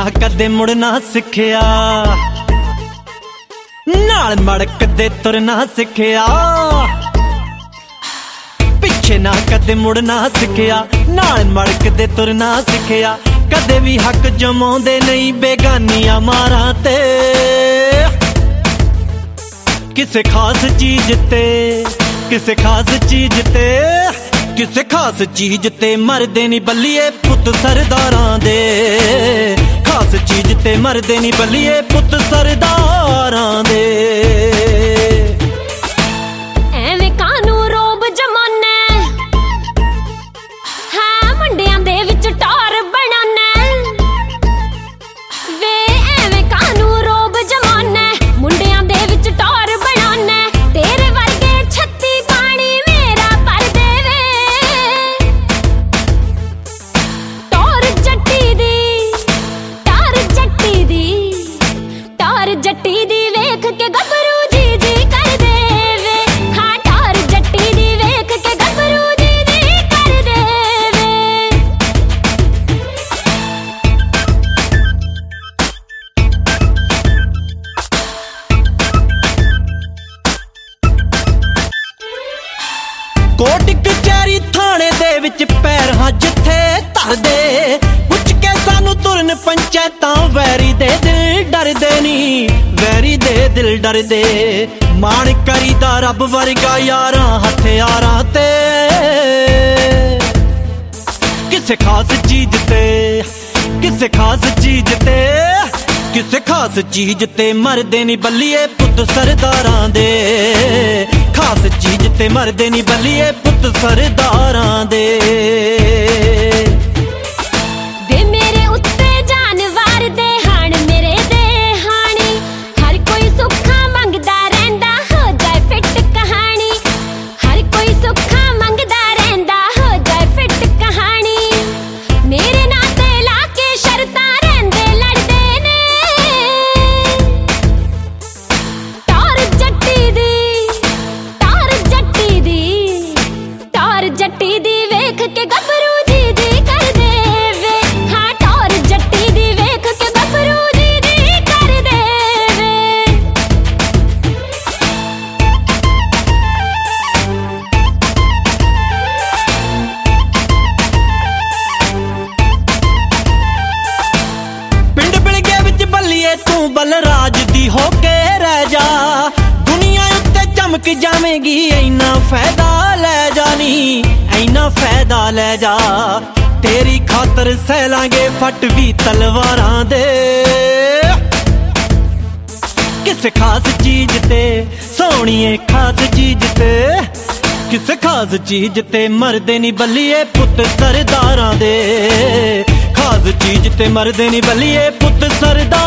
ना कदे मुड़ना सिखिया, नाल मड़कदे तुरना सिखिया। पिछे ना कदे मुड़ना सिखिया, नाल मड़कदे तुरना सिखिया। कदे भी हक जमाउंदे नहीं बेगानियां मारां ते, किसे खास चीज ते, किसे खास चीज ते, किसे खास चीज ते मरदे नी बल्लिए पुत सरदारां दे। खास चीज ते मरदे नी बल्लिए पुत सरदारां दे। एवें कानू रोब जमाना है, मुंडियां दे विच टौर बनाना वे। एवें कानू रोब जमाना, मुंडियां दे विच टौर बनाना। तेरे वर्गे छत्ती पानी मेरा पर देवे, टौर जट्टी दी, टौर जट्टी दी, टौर जट्टी दी वेख के गबरू जी जी कर देवे। हाँ टौर जट्टी दी वेख के गबरू जी जी कर देवे। कोट कचहरी थाने दे विच पैर हां जिथे धरदे, पुछ के सानू तुरन पंचायतां वैरी दे दिल डरदे नी, वैरी दे दिल डरदे। मान करीदा रब वर्गा यारां हथियारां ते, किसे खास चीज ते, किसे खास चीज ते, किसे खास चीज ते मरदे नी बल्लिए पुत सरदारां दे। खास चीज ते मरदे नी बल्लिए पुत सरदारां दे। वे मेरे उत्ते जानवर दे हाण मेरे दे हाणी, हर कोई सुखा मंगदा रहिंदा हो जाए फिट कहानी। हर कोई सुखा मंगदा रहिंदा हो जाए फिट कहानी। मेरे नां ते लाके शर्तां रहिंदे लड़दे ने, टौर जट्टी दी, टौर जट्टी दी, टौर जट्टी दी वेख के गबरू जी जी कर देवे। हाँ टौर जट्टी दी वेख के गबरू जी जी कर देवे। पिंड बिलगे विच बल्लिए तू बलराज दी होके रह जा, दुनिया उत्ते चमक जावेगी ऐना फायदा ले जानी, ऐना फायदा ले जा। तेरी खातर सह लांगे फट भी तलवारां दे। किसे खास चीज ते सोहणिए खास चीज ते, किसे खास चीज ते मरदे नी बल्लिए पुत सरदारां दे। खास चीज ते मरदे नी बल्लिए पुत सरदारां